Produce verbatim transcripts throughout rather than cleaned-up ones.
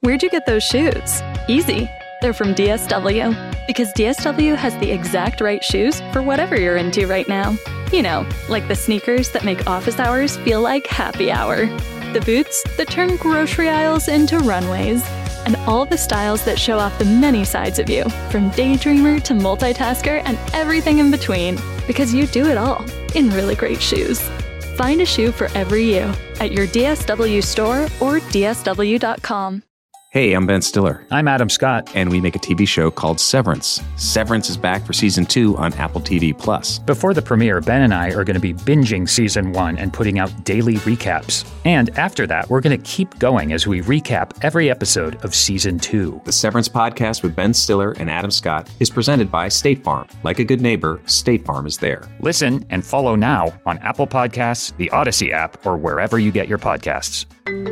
Where'd you get those shoes? Easy. They're from D S W. Because D S W has the exact right shoes for whatever you're into right now. You know, like the sneakers that make office hours feel like happy hour. The boots that turn grocery aisles into runways. And all the styles that show off the many sides of you, from daydreamer to multitasker and everything in between. Because you do it all in really great shoes. Find a shoe for every you at your D S W store or D S W dot com. Hey, I'm Ben Stiller. I'm Adam Scott. And we make a T V show called Severance. Severance is back for season two on Apple T V Plus. Before the premiere, Ben and I are going to be binging season one and putting out daily recaps. And after that, we're going to keep going as we recap every episode of season two. The Severance podcast with Ben Stiller and Adam Scott is presented by State Farm. Like a good neighbor, State Farm is there. Listen and follow now on Apple Podcasts, the Odyssey app, or wherever you get your podcasts.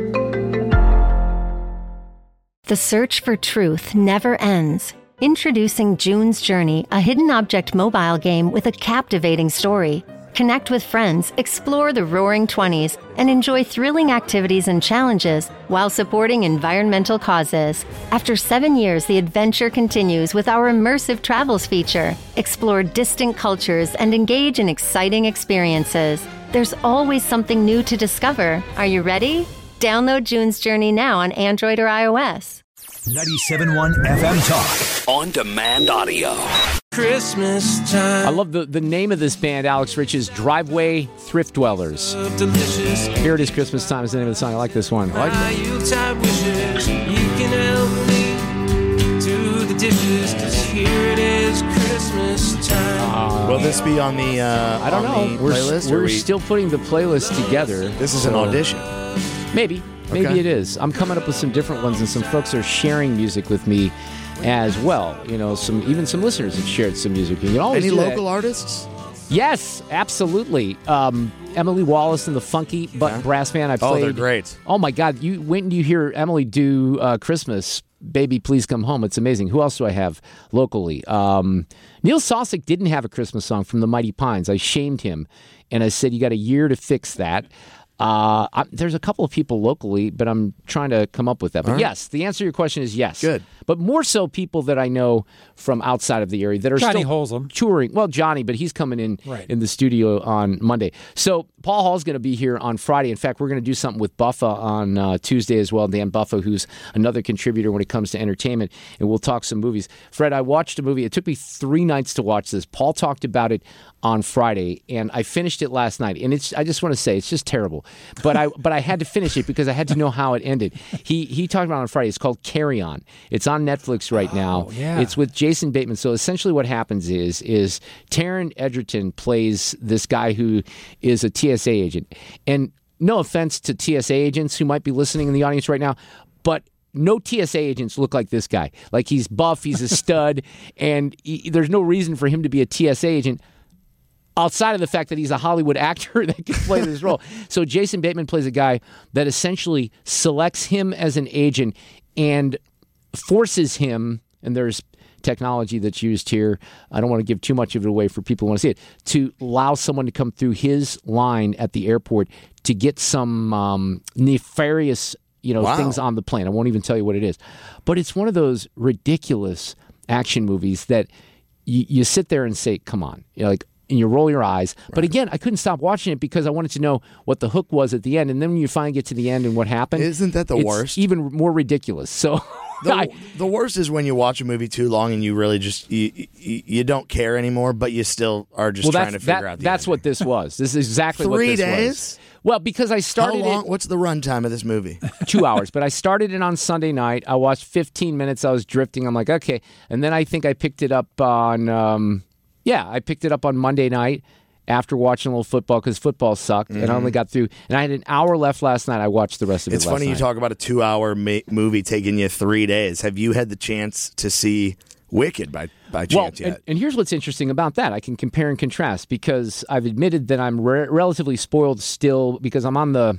The search for truth never ends. Introducing June's Journey, a hidden object mobile game with a captivating story. Connect with friends, explore the roaring twenties, and enjoy thrilling activities and challenges while supporting environmental causes. After seven years, the adventure continues with our immersive travels feature. Explore distant cultures and engage in exciting experiences. There's always something new to discover. Are you ready? Download June's Journey now on Android or iOS. ninety-seven point one F M Talk. On demand audio. Christmas time. I love the, the name of this band, Alex Rich's Driveway Thrift Dwellers. Delicious. Here It Is Christmas Time is the name of the song. I like this one. I like that. Wishes you can help me do the dishes, 'cause here it is Christmas time. Uh, Will this be on the uh, I don't know. We're, playlist? We're we... still putting the playlist together. This is an audition. Maybe. Maybe Okay. it is. I'm coming up with some different ones, and some folks are sharing music with me as well. You know, some even some listeners have shared some music. You can always Any do local that. artists? Yes, absolutely. Um, Emily Wallace and the Funky Butt Yeah. Brass Band. I played. Oh, they're great. Oh my God! You when you hear Emily do uh, Christmas, Baby Please Come Home, it's amazing. Who else do I have locally? Um, Neil Sosik didn't have a Christmas song from the Mighty Pines. I shamed him, and I said, "You got a year to fix that." Uh, I, there's a couple of people locally, but I'm trying to come up with that. But right. yes, the answer to your question is yes. Good. But more so people that I know from outside of the area that are Johnny still Holsam. touring. Well, Johnny, but he's coming in Right. in the studio on Monday. So Paul Hall's going to be here on Friday. In fact, we're going to do something with Buffa on uh, Tuesday as well. Dan Buffa, who's another contributor when it comes to entertainment, and we'll talk some movies. Fred, I watched a movie. It took me three nights to watch this. Paul talked about it on Friday, and I finished it last night. And it's I just want to say it's just terrible. But I but I had to finish it because I had to know how it ended. He he talked about it on Friday. It's called Carry On. It's on Netflix right now. Oh, yeah. It's with Jason Bateman. So essentially what happens is is Taron Egerton plays this guy who is a T S A agent. And no offense to T S A agents who might be listening in the audience right now, but no T S A agents look like this guy. Like he's buff, he's a stud, and he, there's no reason for him to be a T S A agent outside of the fact that he's a Hollywood actor that can play this role. So Jason Bateman plays a guy that essentially selects him as an agent and forces him, and there's technology that's used here. I don't want to give too much of it away for people who want to see it, to allow someone to come through his line at the airport to get some um, nefarious you know, wow. things on the plane. I won't even tell you what it is. But it's one of those ridiculous action movies that you, you sit there and say, come on. You're like, and you roll your eyes. Right. But again, I couldn't stop watching it because I wanted to know what the hook was at the end. And then when you finally get to the end and what happened. Isn't that the it's worst? Even more ridiculous. So the, I, the worst is when you watch a movie too long and you really just, you, you, you don't care anymore, but you still are just well, trying to figure that, out the That's ending. what this was. This is exactly Three what this days? was. Well, because I started How long? it... What's the runtime of this movie? Two hours. But I started it on Sunday night. I watched fifteen minutes. I was drifting. I'm like, okay. And then I think I picked it up on... Um, yeah, I picked it up on Monday night after watching a little football because football sucked. Mm-hmm. And I only got through... And I had an hour left last night. I watched the rest of it's it last funny night. you talk about a two-hour ma- movie taking you three days. Have you had the chance to see Wicked by, by chance well, yet? And, and here's what's interesting about that. I can compare and contrast because I've admitted that I'm re- relatively spoiled still because I'm on the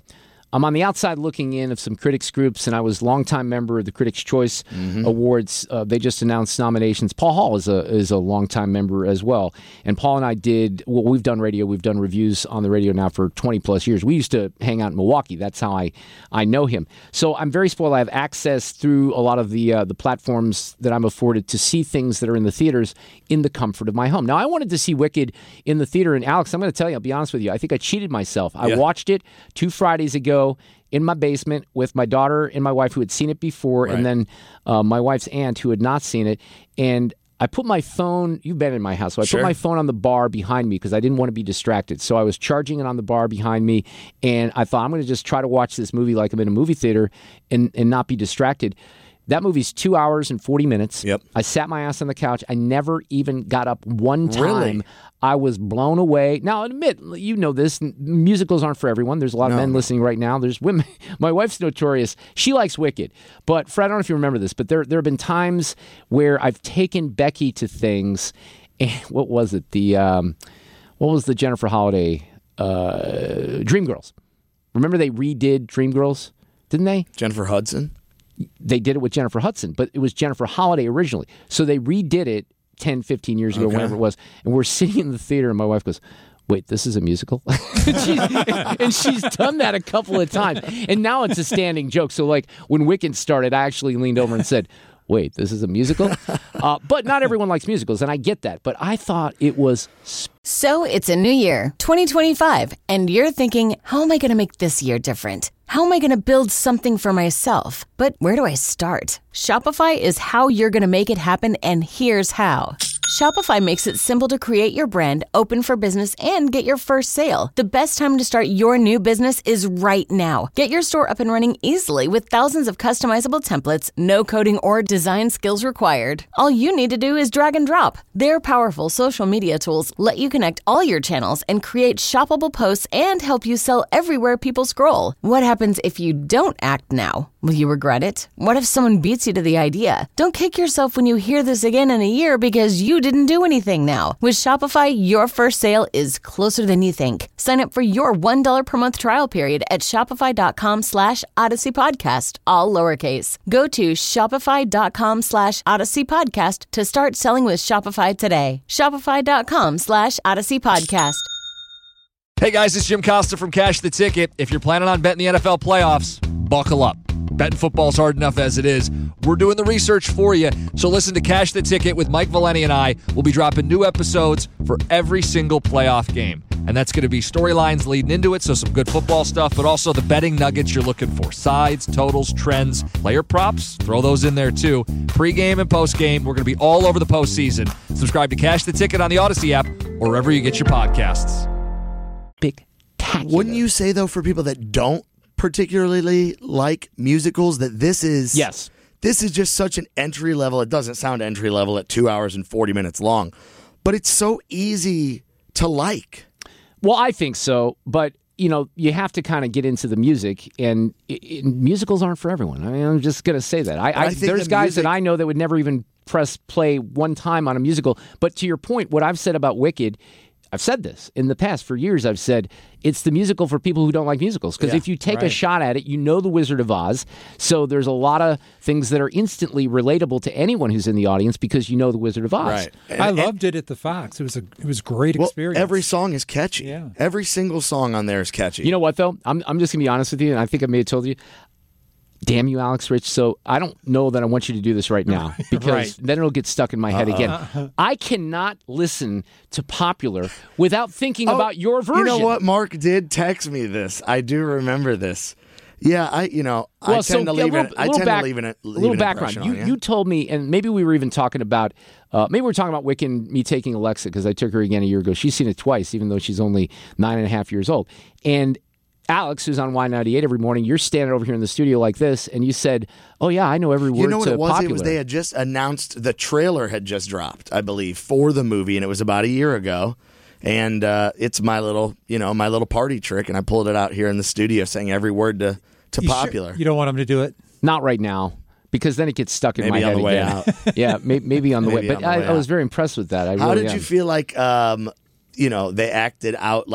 I'm on the outside looking in of some critics groups, and I was a longtime member of the Critics' Choice mm-hmm. Awards. Uh, they just announced nominations. Paul Hall is a is a longtime member as well. And Paul and I did, well, we've done radio. We've done reviews on the radio now for twenty plus years. We used to hang out in Milwaukee. That's how I, I know him. So I'm very spoiled. I have access through a lot of the uh, the platforms that I'm afforded to see things that are in the theaters in the comfort of my home. Now, I wanted to see Wicked in the theater. And Alex, I'm going to tell you, I'll be honest with you, I think I cheated myself. I yeah. watched it two Fridays ago in my basement with my daughter and my wife who had seen it before, right. and then uh, my wife's aunt who had not seen it. And I put my phone, you've been in my house, so I sure. put my phone on the bar behind me because I didn't want to be distracted. So I was charging it on the bar behind me, and I thought I'm going to just try to watch this movie like I'm in a movie theater and, and not be distracted. That movie's two hours and forty minutes. Yep. I sat my ass on the couch. I never even got up one time. Really? I was blown away. Now, admit, you know this, musicals aren't for everyone. There's a lot of no. men listening right now. There's women. My wife's notorious. She likes Wicked. But, Fred, I don't know if you remember this, but there there have been times where I've taken Becky to things. And what was it? The um, what was the Jennifer Holliday uh, Dreamgirls? Remember they redid Dreamgirls, didn't they? Jennifer Hudson? They did it with Jennifer Hudson, but it was Jennifer Holliday originally. So they redid it ten, fifteen years ago, okay. whenever it was. And we're sitting in the theater, and my wife goes, wait, this is a musical? and, she's, and she's done that a couple of times. And now it's a standing joke. So, like, when Wicked started, I actually leaned over and said, wait, this is a musical? uh, but not everyone likes musicals, and I get that. But I thought it was... Sp- So it's a new year, twenty twenty-five, and you're thinking, how am I going to make this year different? How am I going to build something for myself? But where do I start? Shopify is how you're going to make it happen, and here's how. Shopify makes it simple to create your brand, open for business, and get your first sale. The best time to start your new business is right now. Get your store up and running easily with thousands of customizable templates, no coding or design skills required. All you need to do is drag and drop. Their powerful social media tools let you connect all your channels and create shoppable posts and help you sell everywhere people scroll. What happens if you don't act now? Will you regret it? What if someone beats you to the idea? Don't kick yourself when you hear this again in a year because you didn't do anything now. With Shopify, your first sale is closer than you think. Sign up for your one dollar per month trial period at shopify.com slash Odyssey Podcast, all lowercase. Go to shopify.com slash Odyssey Podcast to start selling with Shopify today. Shopify.com slash Odyssey Podcast. Hey guys, it's Jim Costa from Cash the Ticket. If you're planning on betting the N F L playoffs, buckle up. Betting football's hard enough as it is. We're doing the research for you. So listen to Cash the Ticket with Mike Valeni and I. We'll be dropping new episodes for every single playoff game. And that's going to be storylines leading into it, so some good football stuff, but also the betting nuggets you're looking for. Sides, totals, trends, player props, throw those in there too. Pre-game and post-game, we're going to be all over the postseason. Subscribe to Cash the Ticket on the Odyssey app or wherever you get your podcasts. Big Wouldn't you say, though, for people that don't particularly like musicals, that this is yes, this is just such an entry level. It doesn't sound entry level at two hours and forty minutes long, but it's so easy to like. Well, I think so, but you know, you have to kind of get into the music, and it, it, musicals aren't for everyone. I mean, I'm just going to say that. I, I, I there's the guys music... that I know that would never even press play one time on a musical. But to your point, what I've said about Wicked, I've said this in the past for years. I've said it's the musical for people who don't like musicals. Because yeah, if you take right. a shot at it, you know The Wizard of Oz. So there's a lot of things that are instantly relatable to anyone who's in the audience because you know The Wizard of Oz. Right. And, I loved it at the Fox. It was a it was a great well, experience. Every song is catchy. Yeah. Every single song on there is catchy. You know what, though? I'm, I'm just going to be honest with you, and I think I may have told you. Damn you, Alex Rich. So I don't know that I want you to do this right now because right. then it'll get stuck in my head Uh-uh. again. I cannot listen to Popular without thinking Oh, about your version. You know what? Mark did text me this. I do remember this. Yeah, I you know Well, I tend so, to leave yeah, it. little, I little tend back, to leave it. A little background. You, on, yeah? you told me, and maybe we were even talking about. Uh, maybe we were talking about Wick and me taking Alexa because I took her again a year ago. She's seen it twice, even though she's only nine and a half years old. And Alex, who's on Y ninety-eight every morning, you're standing over here in the studio like this, and you said, "Oh yeah, I know every word You know what to it was? Popular." It was they had just announced the trailer had just dropped, I believe, for the movie, and it was about a year ago. And uh, it's my little, you know, my little party trick, and I pulled it out here in the studio, saying every word to to you Popular. Sure? You don't want them to do it? Not right now, because then it gets stuck in Maybe my on head the way again. out. Yeah, may, maybe on the Maybe way. on But the I, way I was out. very impressed with that. I How really did am. you feel like, um, you know, they acted out like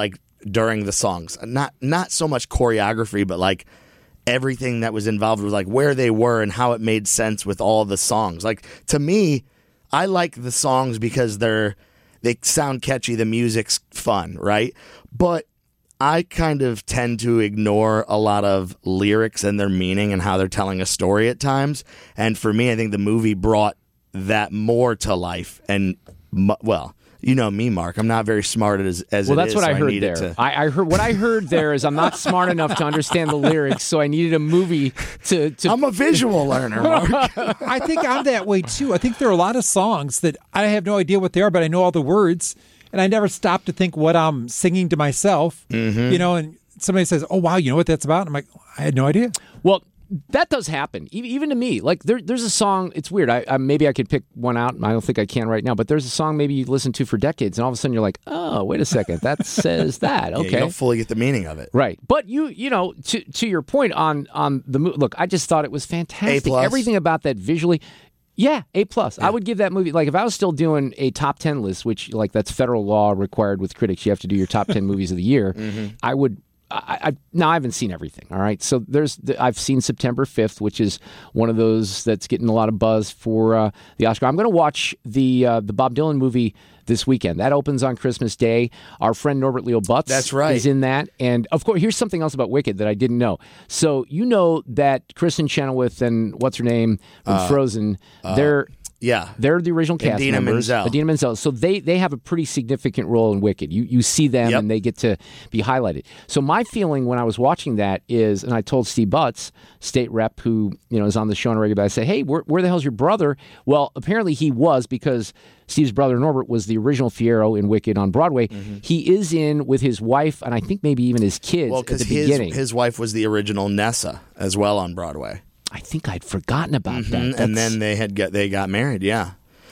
during the songs. Not not so much choreography, but like everything that was involved with like where they were and how it made sense with all the songs. Like to me, I like the songs because they're they sound catchy, the music's fun, right? But I kind of tend to ignore a lot of lyrics and their meaning and how they're telling a story at times. And for me, I think the movie brought that more to life. And, well, you know me, Mark. I'm not very smart as, as well, it that's is, what so I heard I there. To... I, I heard what I heard there is I'm not smart enough to understand the lyrics, so I needed a movie to. to... I'm a visual learner, Mark. I think I'm that way too. I think there are a lot of songs that I have no idea what they are, but I know all the words. And I never stop to think what I'm singing to myself, mm-hmm. you know, and somebody says, oh, wow, you know what that's about? And I'm like, I had no idea. Well, that does happen, even, even to me. Like, there, there's a song, it's weird. I, I Maybe I could pick one out. I don't think I can right now. But there's a song maybe you listen to for decades, and all of a sudden you're like, oh, wait a second. That says that. Okay. Yeah, you don't fully get the meaning of it. Right. But, you you know, to, to your point on, on the movie, look, I just thought it was fantastic. A plus. Everything about that visually. Yeah, A plus. Yeah. I would give that movie, like if I was still doing a top ten list, which like that's federal law required with critics, you have to do your top ten movies of the year. Mm-hmm. I would, I, I now I haven't seen everything. All right, so there's the, I've seen September fifth, which is one of those that's getting a lot of buzz for uh, the Oscar. I'm going to watch the uh, the Bob Dylan movie this weekend. That opens on Christmas Day. Our friend Norbert Leo Butz That's right. is in that. And of course, here's something else about Wicked that I didn't know. So you know that Kristen Chenoweth and what's her name from uh, Frozen, uh, they're yeah, they're the original cast Idina members. Menzel. Idina Menzel. So they they have a pretty significant role in Wicked. You you see them yep. and they get to be highlighted. So my feeling when I was watching that is, and I told Steve Butz, state rep, who you know is on the show on a regular basis, I say, hey, where, where the hell's your brother? Well, apparently he was, because Steve's brother Norbert was the original Fiyero in Wicked on Broadway. Mm-hmm. He is in with his wife, and I think maybe even his kids well, at the his, beginning. his wife was the original Nessa as well on Broadway. I think I'd forgotten about mm-hmm. that. That's... And then they had get, they got married, yeah.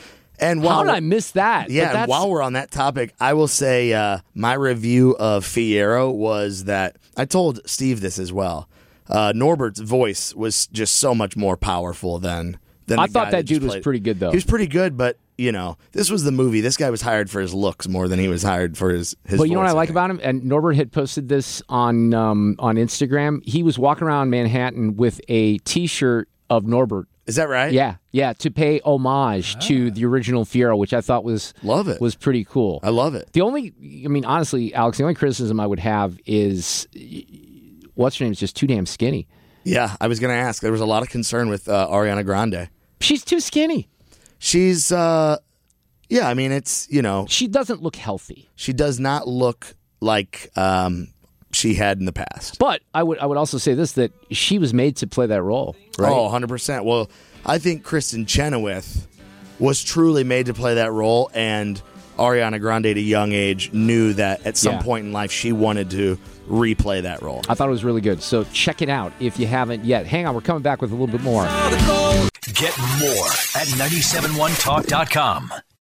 And while, how did I miss that? Yeah, and while we're on that topic, I will say uh, my review of Fiyero was that I told Steve this as well. Uh, Norbert's voice was just so much more powerful than than I the thought guy that, that dude was played. pretty good, though. He was pretty good, but you know, this was the movie. This guy was hired for his looks more than he was hired for his his. But you know what voice, I like I about him? And Norbert had posted this on um, on Instagram. He was walking around Manhattan with a T-shirt of Norbert. Is that right? Yeah, yeah, to pay homage ah. to the original Fiyero, which I thought was love it was pretty cool. I love it. The only, I mean, honestly, Alex, the only criticism I would have is what's her name is just too damn skinny. Yeah, I was going to ask. There was a lot of concern with uh, Ariana Grande. She's too skinny. She's, uh, yeah, I mean, it's, you know. She doesn't look healthy. She does not look like um, she had in the past. But I would I would also say this, that she was made to play that role, right? Oh, one hundred percent. Well, I think Kristen Chenoweth was truly made to play that role, and Ariana Grande at a young age knew that at some yeah. point in life she wanted to replay that role. I thought it was really good. So check it out if you haven't yet. Hang on, we're coming back with a little bit more. Get more at nine seven one talk dot com.